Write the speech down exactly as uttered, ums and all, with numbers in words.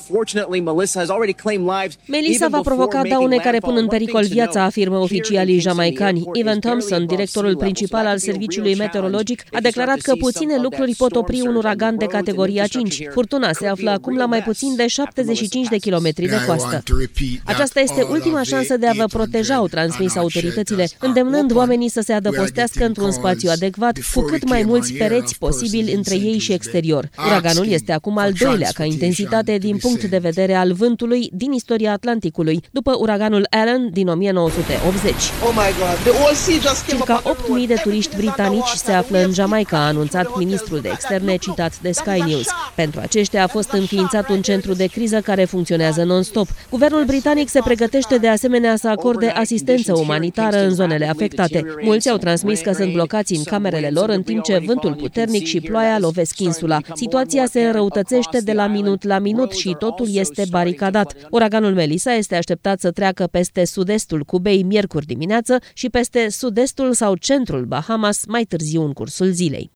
Melissa va provoca daune care pun în pericol viața, afirmă oficialii jamaicani. Evan Thompson, directorul principal al serviciului meteorologic, a declarat că puține lucruri pot opri un uragan de categoria cinci. Furtuna se află acum la mai puțin de șaptezeci și cinci de kilometri de coastă. Aceasta este ultima șansă de a vă proteja, au transmis autoritățile, îndemnând oamenii să se adăpostească într-un spațiu adecvat, cu cât mai mulți pereți posibili între ei și exterior. Uraganul este acum al doilea ca intensitate din punct de vedere al vântului din istoria Atlanticului, după uraganul Allen din o mie nouă sute optzeci. Circa opt mii de turiști britanici se află în Jamaica, a anunțat ministrul de externe citat de Sky News. Pentru aceștia a fost înființat un centru de criză care funcționează non-stop. Guvernul britanic se pregătește de asemenea să acorde asistență umanitară în zonele afectate. Mulți au transmis că sunt blocați în camerele lor în timp ce vântul puternic și ploaia lovesc insula. Situația se înrăutățește de la minut la minut și totul este baricadat. Uraganul Melissa este așteptat să treacă peste sud-estul Cubei miercuri dimineață și peste sud-estul sau centrul Bahamas mai târziu în cursul zilei.